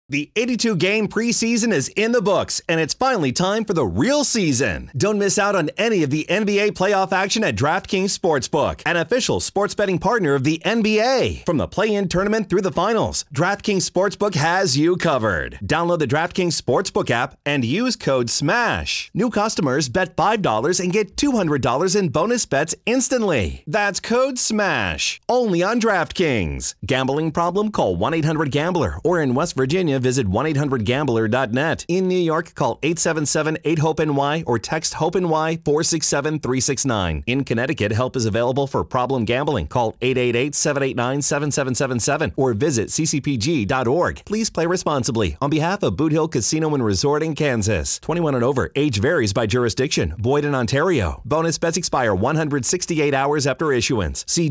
The 82-game preseason is in the books, and it's finally time for the real season. Don't miss out on any of the NBA playoff action at DraftKings Sportsbook, an official sports betting partner of the NBA. From the play-in tournament through the finals, DraftKings Sportsbook has you covered. Download the DraftKings Sportsbook app and use code SMASH. New customers bet $5 and get $200 in bonus bets instantly. That's code SMASH. Only on DraftKings. Gambling problem? Call 1-800-GAMBLER. Or in West Virginia, visit 1-800-GAMBLER.net. In New York, call 877-8-HOPE-NY or text HOPE-NY 467-369. In Connecticut, help is available for problem gambling. Call 888-789-7777 or visit ccpg.org. Please play responsibly. On behalf of Boot Hill Casino and Resort in Kansas. 21 and over. Age varies by jurisdiction. Void in Ontario. Bonus bets expire 168 hours after issuance. See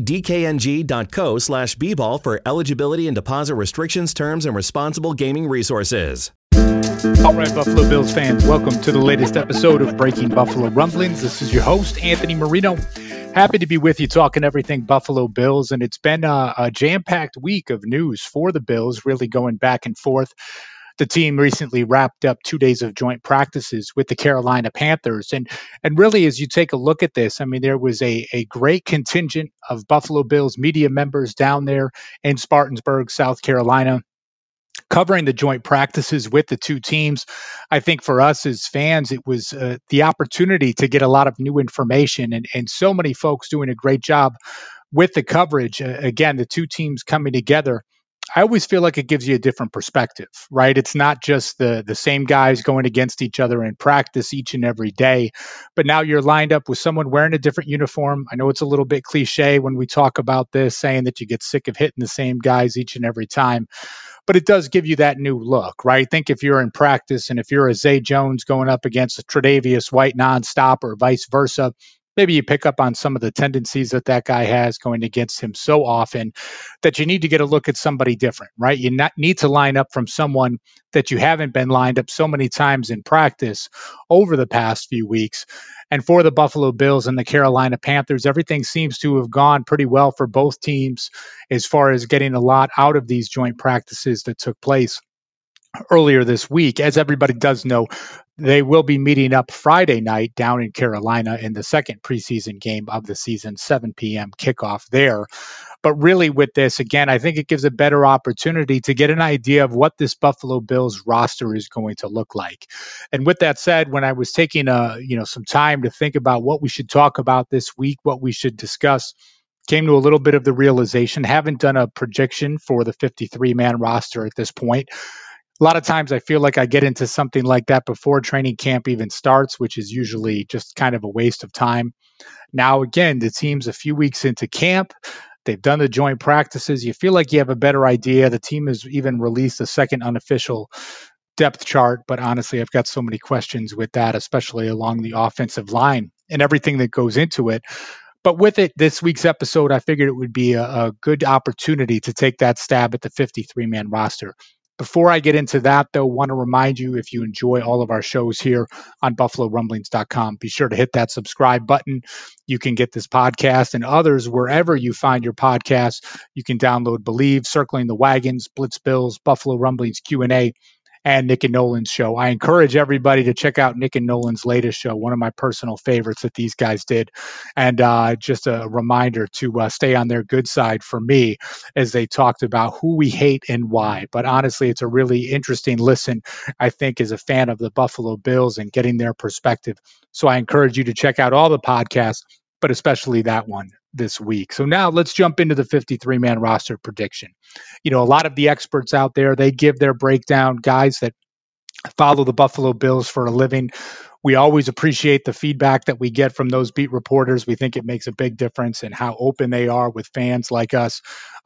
dkng.co/bball for eligibility and deposit restrictions, terms, and responsible gaming resources. All right, Buffalo Bills fans, welcome to the latest episode of Breaking Buffalo Rumblings. This is your host, Anthony Marino. Happy to be with you talking everything Buffalo Bills, and it's been a jam-packed week of news for the Bills, really going back and forth. The team recently wrapped up 2 days of joint practices with the Carolina Panthers. And really, as you take a look at this, I mean, there was a great contingent of Buffalo Bills media members down there in Spartanburg, South Carolina, covering the joint practices with the two teams. I think for us as fans, it was the opportunity to get a lot of new information and so many folks doing a great job with the coverage. Again, the two teams coming together. I always feel like it gives you a different perspective, right? It's not just the same guys going against each other in practice each and every day, but now you're lined up with someone wearing a different uniform. I know it's a little bit cliche when we talk about this, saying that you get sick of hitting the same guys each and every time, but it does give you that new look, right? Think if you're in practice and if you're a Zay Jones going up against a Tre'Davious White nonstop or vice versa, maybe you pick up on some of the tendencies that guy has going against him so often that you need to get a look at somebody different, right? You need to line up from someone that you haven't been lined up so many times in practice over the past few weeks. And for the Buffalo Bills and the Carolina Panthers, everything seems to have gone pretty well for both teams as far as getting a lot out of these joint practices that took place earlier this week. As everybody does know, they will be meeting up Friday night down in Carolina in the second preseason game of the season, 7 p.m. kickoff there. But really with this, again, I think it gives a better opportunity to get an idea of what this Buffalo Bills roster is going to look like. And with that said, when I was taking some time to think about what we should talk about this week, what we should discuss, came to a little bit of the realization, haven't done a projection for the 53-man roster at this point. A lot of times I feel like I get into something like that before training camp even starts, which is usually just kind of a waste of time. Now, again, the team's a few weeks into camp. They've done the joint practices. You feel like you have a better idea. The team has even released a second unofficial depth chart, but honestly, I've got so many questions with that, especially along the offensive line and everything that goes into it. But with it, this week's episode, I figured it would be a good opportunity to take that stab at the 53-man roster. Before I get into that, though, want to remind you, if you enjoy all of our shows here on BuffaloRumblings.com, be sure to hit that subscribe button. You can get this podcast and others wherever you find your podcasts. You can download Believe, Circling the Wagons, Blitz Bills, Buffalo Rumblings Q&A, and Nick and Nolan's show. I encourage everybody to check out Nick and Nolan's latest show, one of my personal favorites that these guys did. And just a reminder to stay on their good side for me as they talked about who we hate and why. But honestly, it's a really interesting listen, I think, as a fan of the Buffalo Bills and getting their perspective. So I encourage you to check out all the podcasts, but especially that one this week. So now let's jump into the 53-man roster prediction. A lot of the experts out there, they give their breakdown, guys that follow the Buffalo Bills for a living. We always appreciate the feedback that we get from those beat reporters. We think it makes a big difference in how open they are with fans like us.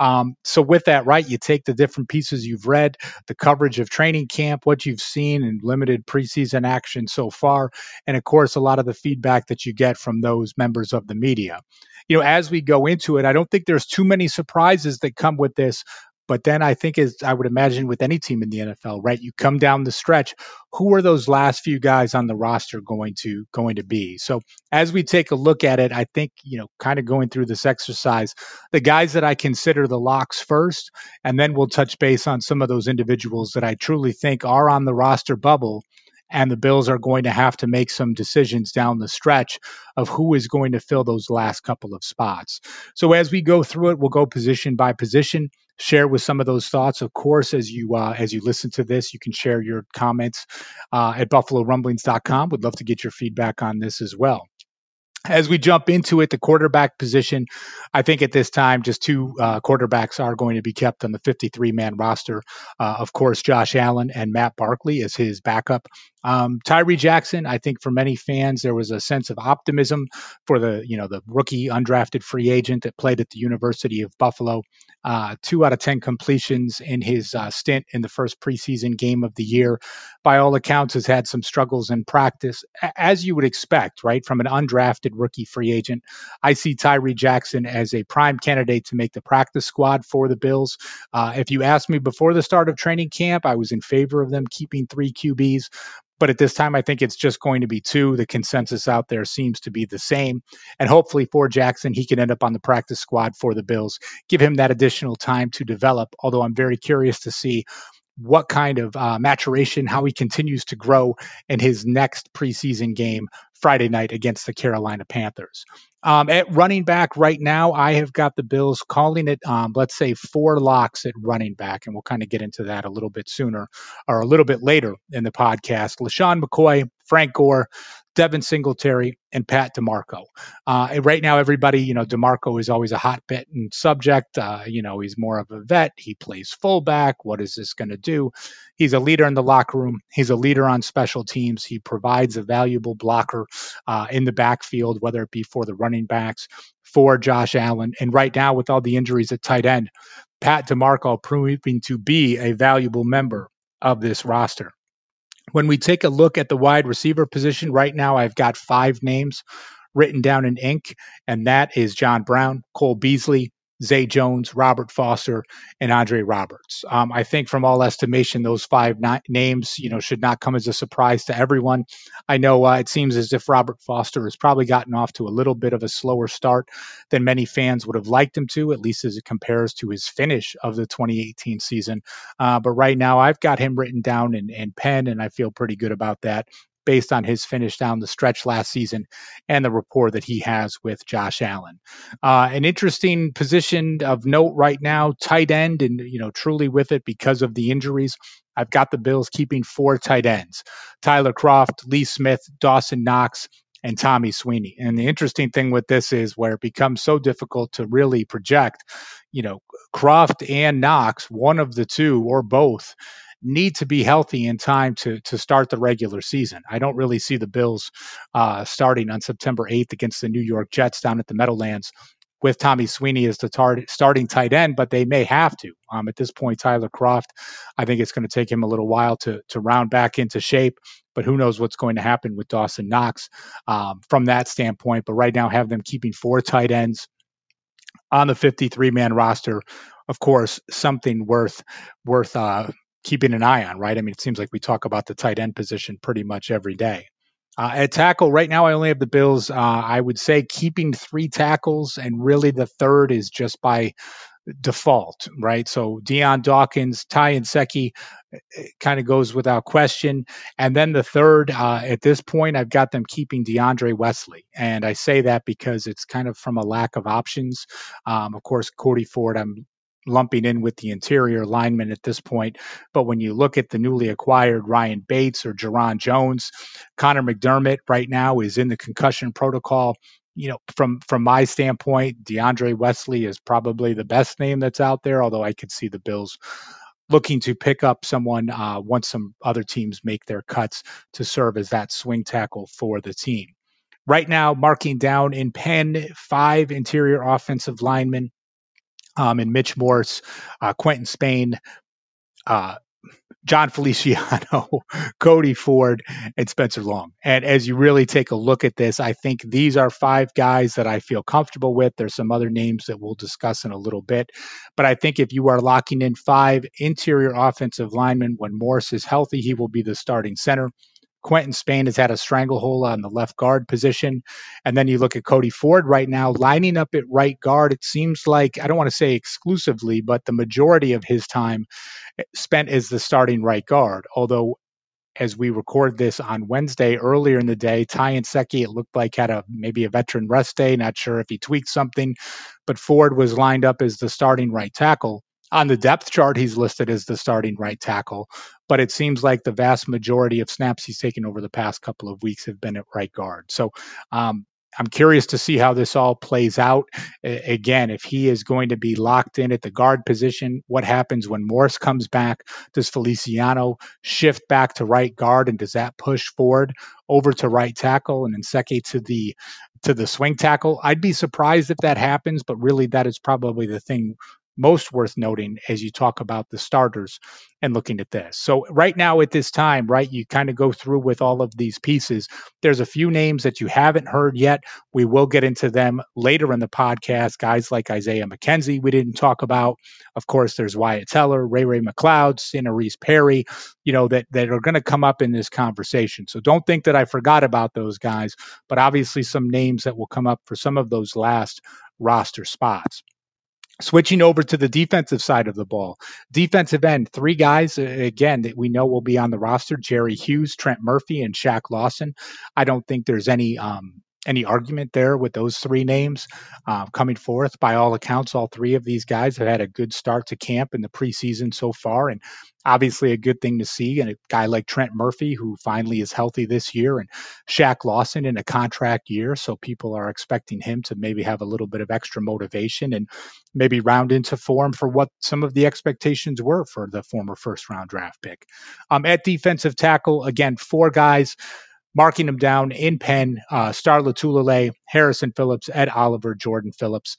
So with that, right, you take the different pieces you've read, the coverage of training camp, what you've seen in limited preseason action so far, and of course, a lot of the feedback that you get from those members of the media. As we go into it, I don't think there's too many surprises that come with this, But then I think, as I would imagine with any team in the NFL, right? You come down the stretch, who are those last few guys on the roster going to be? So as we take a look at it, I think, kind of going through this exercise, the guys that I consider the locks first, and then we'll touch base on some of those individuals that I truly think are on the roster bubble. And the Bills are going to have to make some decisions down the stretch of who is going to fill those last couple of spots. So as we go through it, we'll go position by position, share with some of those thoughts. Of course, as you listen to this, you can share your comments at buffalorumblings.com. Would love to get your feedback on this as well. As we jump into it, the quarterback position, I think at this time, just two quarterbacks are going to be kept on the 53-man roster. Of course, Josh Allen and Matt Barkley as his backup. Tyree Jackson, I think for many fans, there was a sense of optimism for the rookie undrafted free agent that played at the University of Buffalo. 2 out of 10 completions in his stint in the first preseason game of the year. By all accounts, has had some struggles in practice, as you would expect, right, from an undrafted rookie free agent. I see Tyree Jackson as a prime candidate to make the practice squad for the Bills. If you asked me before the start of training camp, I was in favor of them keeping 3 QBs. But at this time, I think it's just going to be 2. The consensus out there seems to be the same. And hopefully for Jackson, he can end up on the practice squad for the Bills, give him that additional time to develop. Although I'm very curious to see what kind of maturation, how he continues to grow in his next preseason game Friday night against the Carolina Panthers. At running back right now, I have got the Bills calling it, let's say, 4 locks at running back, and we'll kind of get into that a little bit sooner or a little bit later in the podcast. LaShawn McCoy, Frank Gore, Devin Singletary, and Pat DeMarco. Right now, everybody, DeMarco is always a hot button subject. He's more of a vet. He plays fullback. What is this going to do? He's a leader in the locker room. He's a leader on special teams. He provides a valuable blocker in the backfield, whether it be for the running backs, for Josh Allen. And right now, with all the injuries at tight end, Pat DeMarco proving to be a valuable member of this roster. When we take a look at the wide receiver position, right now I've got 5 names written down in ink, and that is John Brown, Cole Beasley, Zay Jones, Robert Foster, and Andre Roberts. I think from all estimation, those 5 names, should not come as a surprise to everyone. I know it seems as if Robert Foster has probably gotten off to a little bit of a slower start than many fans would have liked him to, at least as it compares to his finish of the 2018 season. But right now, I've got him written down in pen, and I feel pretty good about that based on his finish down the stretch last season and the rapport that he has with Josh Allen. An interesting position of note right now, tight end, and truly with it because of the injuries. I've got the Bills keeping 4 tight ends: Tyler Kroft, Lee Smith, Dawson Knox, and Tommy Sweeney. And the interesting thing with this is where it becomes so difficult to really project, Kroft and Knox, one of the 2 or both, need to be healthy in time to start the regular season. I don't really see the Bills starting on September 8th against the New York Jets down at the Meadowlands with Tommy Sweeney as the starting tight end, but they may have to. At this point, Tyler Kroft, I think it's going to take him a little while to round back into shape, but who knows what's going to happen with Dawson Knox from that standpoint. But right now, have them keeping 4 tight ends on the 53-man roster. Of course, something worth keeping an eye on, right? I mean, it seems like we talk about the tight end position pretty much every day. At tackle, right now, I only have the Bills, I would say, keeping 3 tackles, and really the third is just by default, right? So Dion Dawkins, Ty Nsekhe, kind of goes without question. And then the third, at this point, I've got them keeping DeAndre Wesley. And I say that because it's kind of from a lack of options. Of course, Cody Ford, I'm lumping in with the interior lineman at this point. But when you look at the newly acquired Ryan Bates or Jerron Jones, Connor McDermott right now is in the concussion protocol. From my standpoint, DeAndre Wesley is probably the best name that's out there, although I could see the Bills looking to pick up someone once some other teams make their cuts to serve as that swing tackle for the team. Right now, marking down in pen 5 interior offensive linemen, and Mitch Morse, Quentin Spain, John Feliciano, Cody Ford, and Spencer Long. And as you really take a look at this, I think these are five guys that I feel comfortable with. There's some other names that we'll discuss in a little bit. But I think if you are locking in five interior offensive linemen, when Morris is healthy, he will be the starting center. Quentin Spain has had a stranglehold on the left guard position. And then you look at Cody Ford right now, lining up at right guard. It seems like, I don't want to say exclusively, but the majority of his time spent as the starting right guard. Although, as we record this on Wednesday earlier in the day, Ty Nsekhe, it looked like had maybe a veteran rest day. Not sure if he tweaked something, but Ford was lined up as the starting right tackle. On the depth chart, he's listed as the starting right tackle, but it seems like the vast majority of snaps he's taken over the past couple of weeks have been at right guard. So I'm curious to see how this all plays out. Again, if he is going to be locked in at the guard position, what happens when Morris comes back? Does Feliciano shift back to right guard, and does that push Ford over to right tackle and then Nsekhe to the swing tackle? I'd be surprised if that happens, but really that is probably the thing most worth noting as you talk about the starters and looking at this. So right now at this time, right, you kind of go through with all of these pieces. There's a few names that you haven't heard yet. We will get into them later in the podcast. Guys like Isaiah McKenzie, we didn't talk about. Of course, there's Wyatt Teller, Ray McLeod, Sinarice Perry, that are going to come up in this conversation. So don't think that I forgot about those guys, but obviously some names that will come up for some of those last roster spots. Switching over to the defensive side of the ball, defensive end, three guys, again, that we know will be on the roster: Jerry Hughes, Trent Murphy, and Shaq Lawson. I don't think there's any argument there with those three names coming forth. By all accounts, all three of these guys have had a good start to camp in the preseason so far, and obviously a good thing to see. And a guy like Trent Murphy, who finally is healthy this year, and Shaq Lawson in a contract year, so people are expecting him to maybe have a little bit of extra motivation and maybe round into form for what some of the expectations were for the former first round draft pick. At defensive tackle, again, four guys, marking them down in pen: Star Lotulelei, Harrison Phillips, Ed Oliver, Jordan Phillips.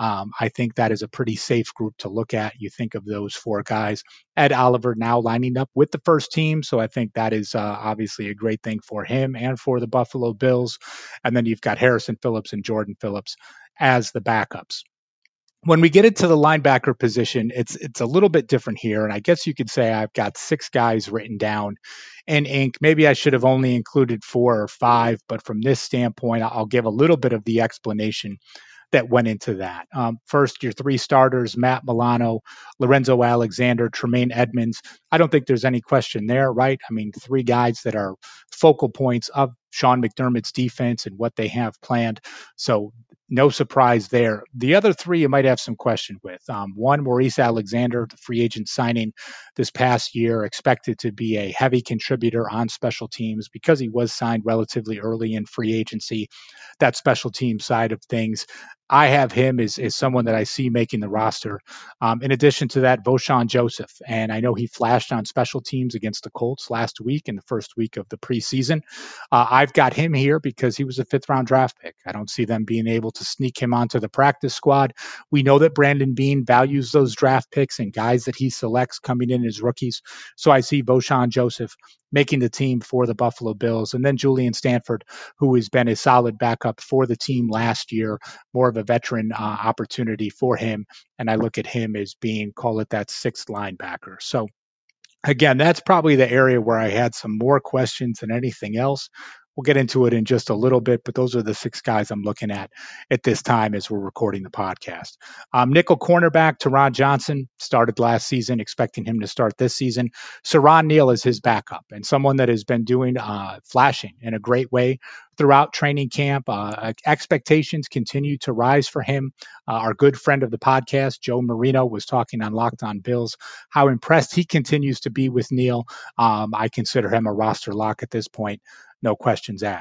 I think that is a pretty safe group to look at. You think of those four guys. Ed Oliver now lining up with the first team, so I think that is obviously a great thing for him and for the Buffalo Bills. And then you've got Harrison Phillips and Jordan Phillips as the backups. When we get into the linebacker position, it's a little bit different here. And I guess you could say I've got six guys written down in ink. Maybe I should have only included four or five, but from this standpoint, I'll give a little bit of the explanation that went into that. First, your three starters: Matt Milano, Lorenzo Alexander, Tremaine Edmonds. I don't think there's any question there, right? I mean, three guys that are focal points of Sean McDermott's defense and what they have planned. So no surprise there. The other three you might have some question with. One, Maurice Alexander, the free agent signing this past year, expected to be a heavy contributor on special teams because he was signed relatively early in free agency. That special team side of things, I have him as someone that I see making the roster. In addition to that, Vosean Joseph, and I know he flashed on special teams against the Colts last week in the first week of the preseason. I've got him here because he was a fifth-round draft pick. I don't see them being able to sneak him onto the practice squad. We know that Brandon Beane values those draft picks and guys that he selects coming in as rookies. So I see Vosean Joseph making the team for the Buffalo Bills. And then Julian Stanford, who has been a solid backup for the team last year, more of a veteran opportunity for him. And I look at him as being, call it that sixth linebacker. So again, that's probably the area where I had some more questions than anything else. We'll get into it in just a little bit, but those are the six guys I'm looking at this time as we're recording the podcast. Nickel cornerback, Teron Johnson, started last season, expecting him to start this season. Siran Neal is his backup, and someone that has been doing flashing in a great way throughout training camp. Expectations continue to rise for him. Our good friend of the podcast, Joe Marino, was talking on Locked On Bills how impressed he continues to be with Neal. I consider him a roster lock at this point. No questions asked.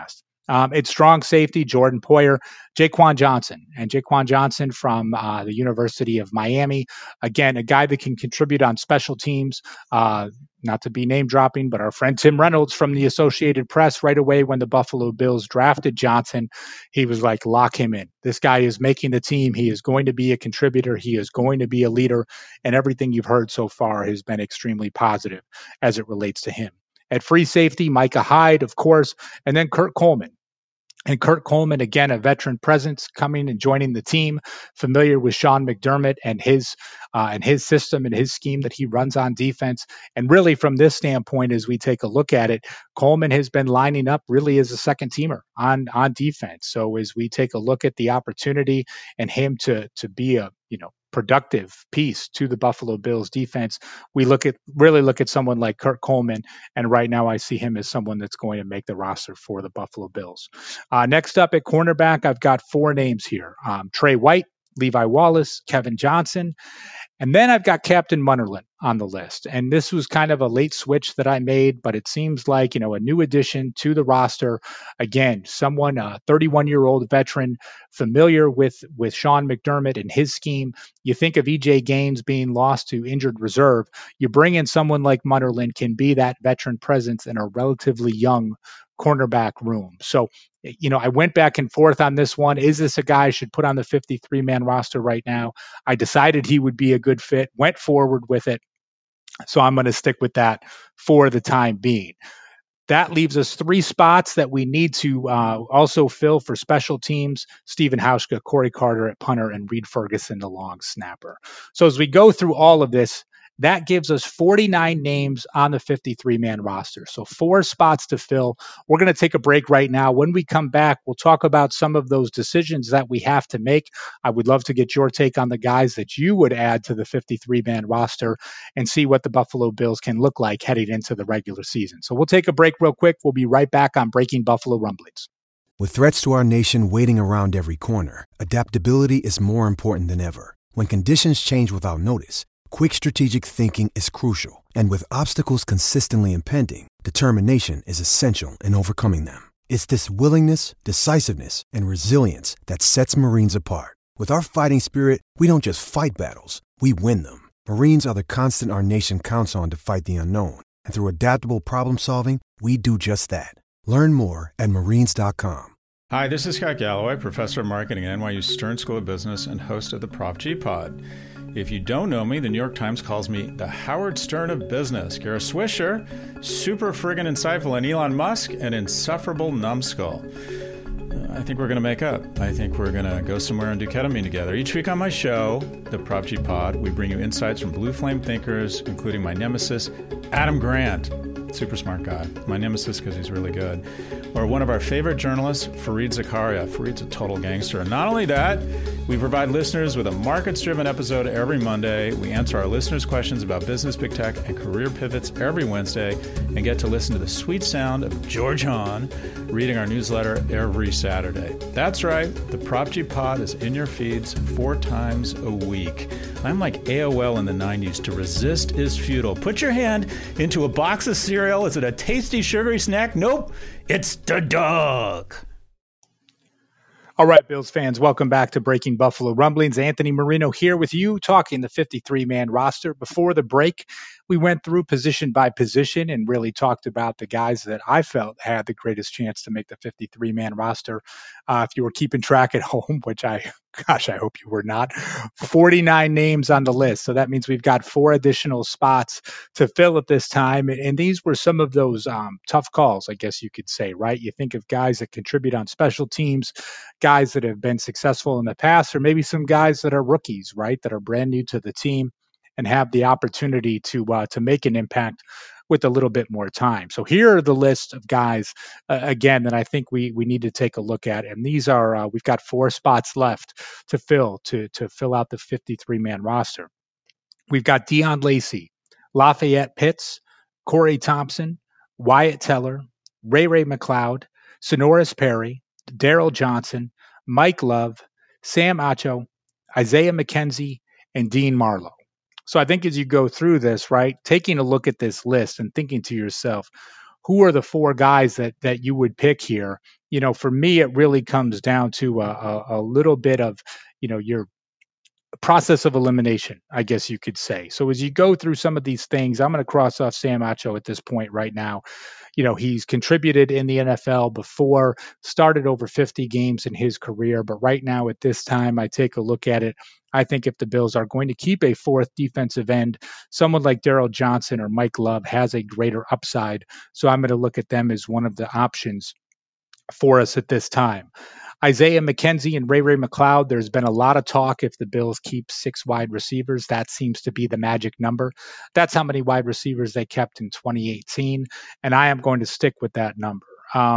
It's strong safety, Jordan Poyer, Jaquan Johnson, and Jaquan Johnson from the University of Miami. Again, a guy that can contribute on special teams. Not to be name dropping, but our friend Tim Reynolds from the Associated Press, right away when the Buffalo Bills drafted Johnson, he was like, lock him in. This guy is making the team. He is going to be a contributor. He is going to be a leader. And everything you've heard so far has been extremely positive as it relates to him. At free safety, Micah Hyde, of course, and then Kurt Coleman. And Kurt Coleman, again, a veteran presence coming and joining the team, familiar with Sean McDermott and his system and his scheme that he runs on defense. And really, from this standpoint, as we take a look at it, Coleman has been lining up really as a second teamer on defense. So as we take a look at the opportunity and him to be a productive piece to the Buffalo Bills defense, we really look at someone like Kurt Coleman, and right now I see him as someone that's going to make the roster for the Buffalo Bills. Next up at cornerback, I've got 4 names here: Trey White, Levi Wallace, Kevin Johnson, and then I've got Captain Munnerlyn on the list. And this was kind of a late switch that I made, but it seems like, a new addition to the roster. Again, someone, a 31-year-old veteran, familiar with Sean McDermott and his scheme. You think of EJ Gaines being lost to injured reserve. You bring in someone like Munnerlyn, can be that veteran presence in a relatively young cornerback room. So, I went back and forth on this one. Is this a guy I should put on the 53-man roster right now? I decided he would be a good fit, went forward with it. So I'm going to stick with that for the time being. That leaves us 3 spots that we need to also fill for special teams: Stephen Hauschka, Corey Carter at punter, and Reed Ferguson, the long snapper. So as we go through all of this, that gives us 49 names on the 53-man roster. So 4 spots to fill. We're going to take a break right now. When we come back, we'll talk about some of those decisions that we have to make. I would love to get your take on the guys that you would add to the 53-man roster and see what the Buffalo Bills can look like heading into the regular season. So we'll take a break real quick. We'll be right back on Breaking Buffalo Rumblings. With threats to our nation waiting around every corner, adaptability is more important than ever. When conditions change without notice, quick strategic thinking is crucial. And with obstacles consistently impending, determination is essential in overcoming them. It's this willingness, decisiveness, and resilience that sets Marines apart. With our fighting spirit, we don't just fight battles, we win them. Marines are the constant our nation counts on to fight the unknown. And through adaptable problem solving, we do just that. Learn more at marines.com. Hi, this is Scott Galloway, professor of marketing at NYU Stern School of Business and host of the Prop G Pod. If you don't know me, the New York Times calls me the Howard Stern of business. Kara Swisher, super friggin' insightful, and Elon Musk, an insufferable numbskull. I think we're going to make up. I think we're going to go somewhere and do ketamine together. Each week on my show, the Prop G Pod, we bring you insights from blue flame thinkers, including my nemesis, Adam Grant. Super smart guy. My nemesis because he's really good. Or one of our favorite journalists, Fareed Zakaria. Fareed's a total gangster. And not only that, we provide listeners with a markets-driven episode every Monday. We answer our listeners' questions about business, big tech, and career pivots every Wednesday, and get to listen to the sweet sound of George Hahn reading our newsletter every Saturday. That's right. The Prop G Pod is in your feeds 4 times a week. I'm like AOL in the 90s. To resist is futile. Put your hand into a box of cereal. Is it a tasty, sugary snack? Nope. It's the dog. All right, Bills fans, welcome back to Breaking Buffalo Rumblings. Anthony Marino here with you, talking the 53-man roster. Before the break, we went through position by position and really talked about the guys that I felt had the greatest chance to make the 53-man roster. If you were keeping track at home, which I hope you were not, 49 names on the list. So that means we've got 4 additional spots to fill at this time. And these were some of those tough calls, I guess you could say, right? You think of guys that contribute on special teams, guys that have been successful in the past, or maybe some guys that are rookies, right? That are brand new to the team and have the opportunity to make an impact with a little bit more time. So here are the list of guys, again, that I think we need to take a look at. And these are, we've got 4 spots left to fill out the 53-man roster. We've got Dion Lacey, Lafayette Pitts, Corey Thompson, Wyatt Teller, Ray McLeod, Sonoris Perry, Daryl Johnson, Mike Love, Sam Acho, Isaiah McKenzie, and Dean Marlowe. So I think as you go through this, right, taking a look at this list and thinking to yourself, who are the four guys that you would pick here? For me, it really comes down to a little bit of, your process of elimination, I guess you could say. So as you go through some of these things, I'm going to cross off Sam Acho at this point right now. He's contributed in the NFL before, started over 50 games in his career, but right now at this time, I take a look at it. I think if the Bills are going to keep a fourth defensive end, someone like Daryl Johnson or Mike Love has a greater upside. So I'm going to look at them as one of the options for us at this time. Isaiah McKenzie and Ray McCloud, there's been a lot of talk if the Bills keep 6 wide receivers. That seems to be the magic number. That's how many wide receivers they kept in 2018, and I am going to stick with that number.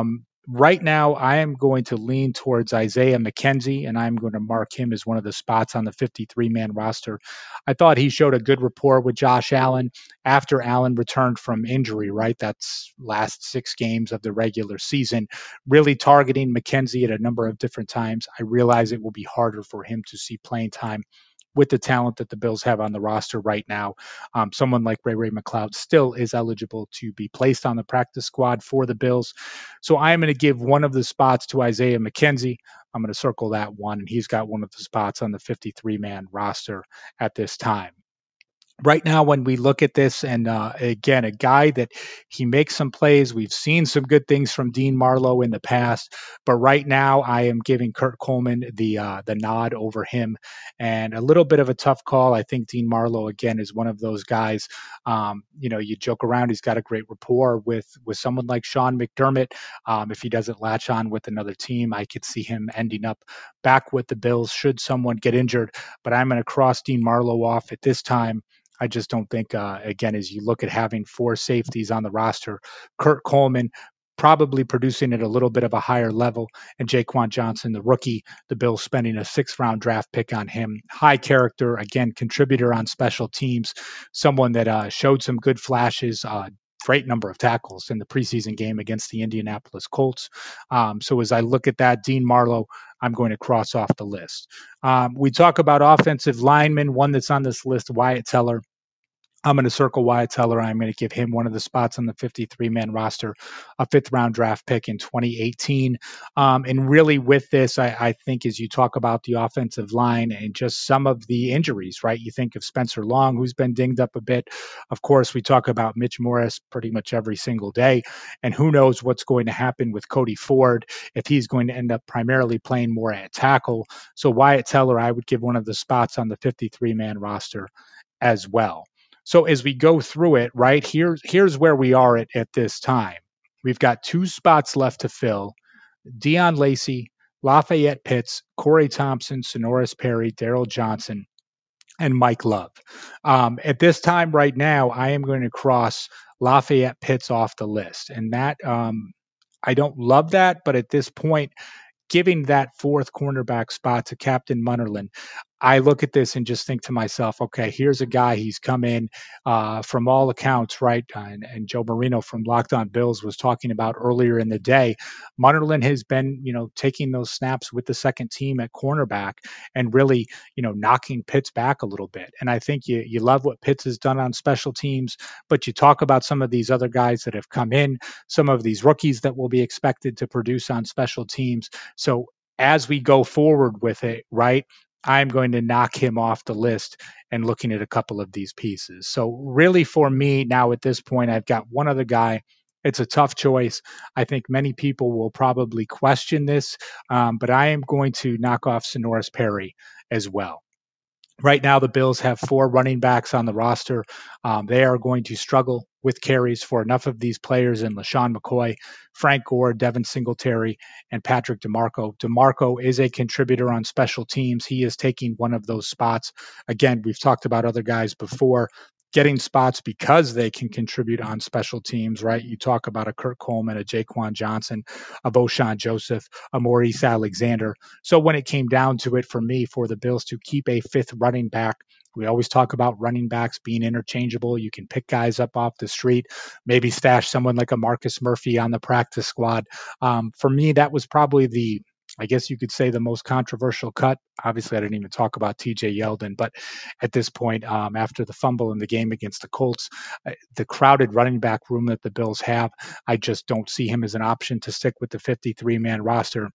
Right now, I am going to lean towards Isaiah McKenzie, and I'm going to mark him as one of the spots on the 53-man roster. I thought he showed a good rapport with Josh Allen after Allen returned from injury, right? That's last 6 games of the regular season, really targeting McKenzie at a number of different times. I realize it will be harder for him to see playing time with the talent that the Bills have on the roster right now. Someone like Ray McCloud still is eligible to be placed on the practice squad for the Bills. So I am going to give one of the spots to Isaiah McKenzie. I'm going to circle that one, and he's got one of the spots on the 53-man roster at this time. Right now, when we look at this, and again, a guy that he makes some plays, we've seen some good things from Dean Marlowe in the past, but right now I am giving Kurt Coleman the nod over him, and a little bit of a tough call. I think Dean Marlowe again is one of those guys. You joke around; he's got a great rapport with someone like Sean McDermott. If he doesn't latch on with another team, I could see him ending up back with the Bills should someone get injured. But I'm going to cross Dean Marlowe off at this time. I just don't think, again, as you look at having 4 safeties on the roster, Kurt Coleman probably producing at a little bit of a higher level, and Jaquan Johnson, the rookie, the Bills spending a 6th-round draft pick on him. High character, again, contributor on special teams, someone that showed some good flashes, great number of tackles in the preseason game against the Indianapolis Colts. So as I look at that, Dean Marlowe, I'm going to cross off the list. We talk about offensive linemen. One that's on this list, Wyatt Teller. I'm going to circle Wyatt Teller. I'm going to give him one of the spots on the 53-man roster, a 5th-round draft pick in 2018. And really with this, I think as you talk about the offensive line and just some of the injuries, right? You think of Spencer Long, who's been dinged up a bit. Of course, we talk about Mitch Morris pretty much every single day. And who knows what's going to happen with Cody Ford if he's going to end up primarily playing more at tackle. So Wyatt Teller, I would give one of the spots on the 53-man roster as well. So as we go through it, right, here's where we are at this time. We've got 2 spots left to fill. Dion Lacey, Lafayette Pitts, Corey Thompson, Sonoris Perry, Daryl Johnson, and Mike Love. At this time right now, I am going to cross Lafayette Pitts off the list. And that, I don't love that, but at this point, giving that 4th cornerback spot to Captain Munnerlyn, I look at this and just think to myself, okay, here's a guy, he's come in from all accounts, right? And Joe Marino from Locked On Bills was talking about earlier in the day. Munnerlyn has been, taking those snaps with the second team at cornerback and really, knocking Pitts back a little bit. And I think you love what Pitts has done on special teams, but you talk about some of these other guys that have come in, some of these rookies that will be expected to produce on special teams. So as we go forward with it, right, I'm going to knock him off the list and looking at a couple of these pieces. So really for me now at this point, I've got one other guy. It's a tough choice. I think many people will probably question this, but I am going to knock off Sonoris Perry as well. Right now, the Bills have 4 running backs on the roster. They are going to struggle with carries for enough of these players in LaShawn McCoy, Frank Gore, Devin Singletary, and Patrick DeMarco. DeMarco is a contributor on special teams. He is taking one of those spots. Again, we've talked about other guys before getting spots because they can contribute on special teams, right? You talk about a Kurt Coleman, a Jaquan Johnson, a Boshan Joseph, a Maurice Alexander. So when it came down to it for me, for the Bills to keep a 5th running back, we always talk about running backs being interchangeable. You can pick guys up off the street, maybe stash someone like a Marcus Murphy on the practice squad. For me, that was probably the I guess you could say the most controversial cut. Obviously, I didn't even talk about TJ Yeldon, but at this point, after the fumble in the game against the Colts, the crowded running back room that the Bills have, I just don't see him as an option to stick with the 53-man roster.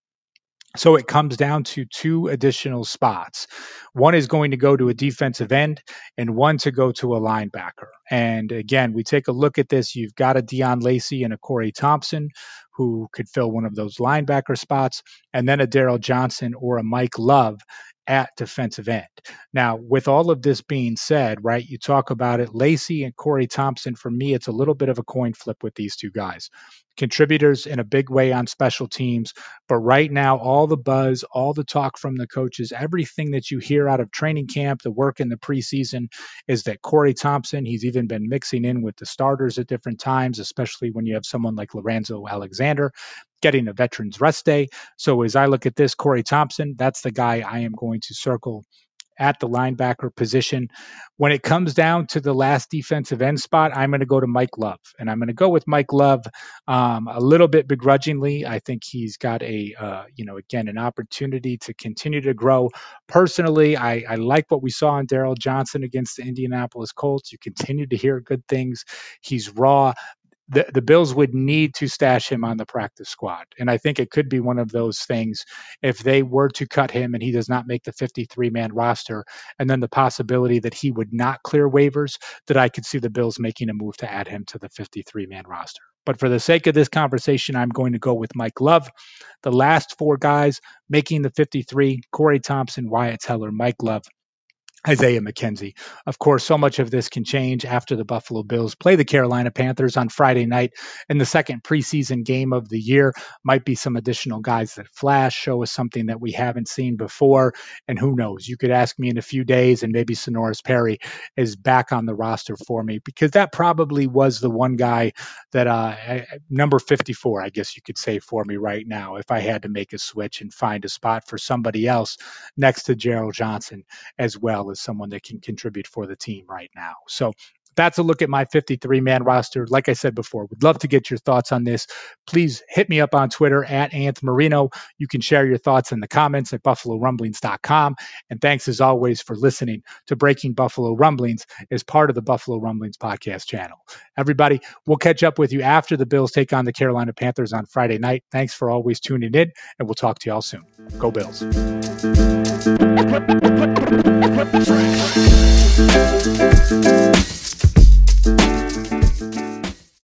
So it comes down to two additional spots. One is going to go to a defensive end and one to go to a linebacker. And again, we take a look at this. You've got a Deion Lacey and a Corey Thompson who could fill one of those linebacker spots, and then a Daryl Johnson or a Mike Love at defensive end. Now, with all of this being said, right, you talk about it, Lacey and Corey Thompson, for me, it's a little bit of a coin flip with these two guys. Contributors in a big way on special teams. But right now, all the buzz, all the talk from the coaches, everything that you hear out of training camp, the work in the preseason, is that Corey Thompson, he's even been mixing in with the starters at different times, especially when you have someone like Lorenzo Alexander getting a veterans rest day. So as I look at this, Corey Thompson, that's the guy I am going to circle at the linebacker position. When it comes down to the last defensive end spot, I'm going to go to Mike Love. And I'm going to go with Mike Love a little bit begrudgingly. I think he's got again, an opportunity to continue to grow. Personally, I like what we saw in Daryl Johnson against the Indianapolis Colts. You continue to hear good things. He's raw. The Bills would need to stash him on the practice squad. And I think it could be one of those things if they were to cut him and he does not make the 53-man roster, and then the possibility that he would not clear waivers, that I could see the Bills making a move to add him to the 53-man roster. But for the sake of this conversation, I'm going to go with Mike Love. The last four guys making the 53, Corey Thompson, Wyatt Teller, Mike Love, Isaiah McKenzie. Of course, so much of this can change after the Buffalo Bills play the Carolina Panthers on Friday night in the second preseason game of the year. Might be some additional guys that flash, show us something that we haven't seen before. And who knows, you could ask me in a few days and maybe Sonoris Perry is back on the roster for me, because that probably was the one guy that number 54, I guess you could say, for me right now, if I had to make a switch and find a spot for somebody else next to Daryl Johnson as well as someone that can contribute for the team right now. So that's a look at my 53-man roster. Like I said before, would love to get your thoughts on this. Please hit me up on Twitter at Anth Marino. You can share your thoughts in the comments at BuffaloRumblings.com. And thanks as always for listening to Breaking Buffalo Rumblings as part of the Buffalo Rumblings podcast channel. Everybody, we'll catch up with you after the Bills take on the Carolina Panthers on Friday night. Thanks for always tuning in, and we'll talk to y'all soon. Go Bills.